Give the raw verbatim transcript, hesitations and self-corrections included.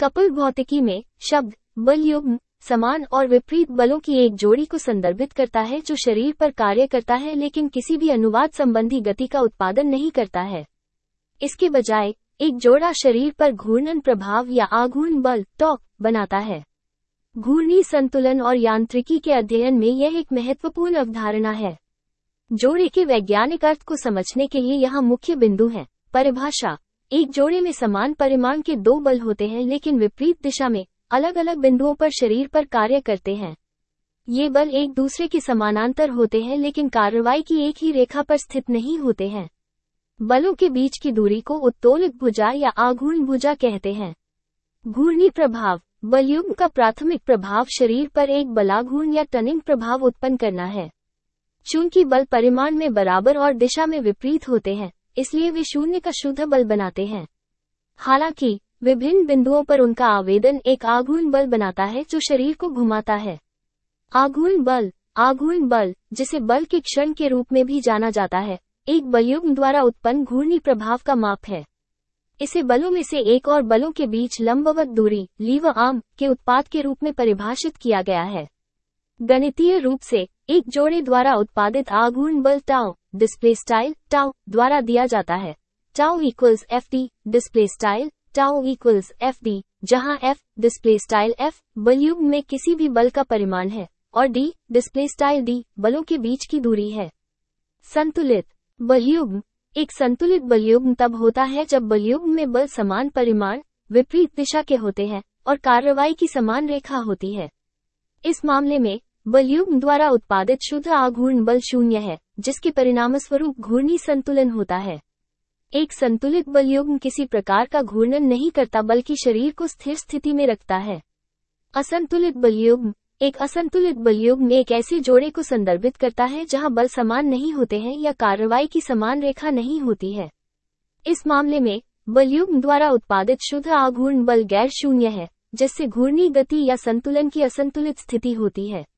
Couple भौतिकी में शब्द बलयुग्म समान और विपरीत बलों की एक जोड़ी को संदर्भित करता है जो शरीर पर कार्य करता है लेकिन किसी भी अनुवाद संबंधी गति का उत्पादन नहीं करता है। इसके बजाय एक जोड़ा शरीर पर घूर्णन प्रभाव या आघूर्ण बल टॉर्क बनाता है। घूर्णी संतुलन और यांत्रिकी के अध्ययन में यह एक महत्वपूर्ण अवधारणा है। जोड़े के वैज्ञानिक अर्थ को समझने के लिए यहाँ मुख्य बिंदु हैं। परिभाषा: एक जोड़े में समान परिमाण के दो बल होते हैं लेकिन विपरीत दिशा में अलग अलग बिंदुओं पर शरीर पर कार्य करते हैं। ये बल एक दूसरे के समानांतर होते हैं लेकिन कार्रवाई की एक ही रेखा पर स्थित नहीं होते हैं। बलों के बीच की दूरी को उत्तोलित भुजा या आघूर्ण भुजा कहते हैं। घूर्णी प्रभाव: बलयुग्म का प्राथमिक प्रभाव शरीर पर एक बलाघूर्ण या टनिंग प्रभाव उत्पन्न करना है। चूंकि बल परिमाण में बराबर और दिशा में विपरीत होते हैं, इसलिए वे शून्य का शुद्ध बल बनाते हैं। हालांकि विभिन्न बिंदुओं पर उनका आवेदन एक आघूर्ण बल बनाता है जो शरीर को घुमाता है। आघूर्ण बल आघूर्ण बल, जिसे बल के क्षण के रूप में भी जाना जाता है, एक बलयुग्म द्वारा उत्पन्न घूर्णी प्रभाव का माप है। इसे बलों में से एक और बलों के बीच लंबवत दूरी लीवर आर्म के उत्पाद के रूप में परिभाषित किया गया है। गणितीय रूप से एक जोड़े द्वारा उत्पादित आघूर्ण बल टाउ डिस्प्ले स्टाइल टाउ द्वारा दिया जाता है। Tau equals F D display style tau equals F D, जहां एफ डिस्प्ले स्टाइल एफ बलयुग्म में किसी भी बल का परिमाण है और डी डिस्प्ले स्टाइल डी बलों के बीच की दूरी है। संतुलित बलयुग्म: एक संतुलित बलयुग्म तब होता है जब बलयुग्म में बल समान परिमाण, विपरीत दिशा के होते हैं और कार्रवाई की समान रेखा होती है। इस मामले में बलयुग्म द्वारा उत्पादित शुद्ध आघूर्ण बल शून्य है, जिसके परिणामस्वरूप घूर्णी संतुलन होता है। एक संतुलित बलयुग्म किसी प्रकार का घूर्णन नहीं करता बल्कि शरीर को स्थिर स्थिति में रखता है। असंतुलित बलयुग्म: एक असंतुलित बलयुग्म एक ऐसे जोड़े को संदर्भित करता है जहां बल समान नहीं होते हैं या कार्रवाई की समान रेखा नहीं होती है। इस मामले में बलयुग्म द्वारा उत्पादित शुद्ध आघूर्ण बल गैर शून्य है, जिससे घूर्णी गति या संतुलन की असंतुलित स्थिति होती है।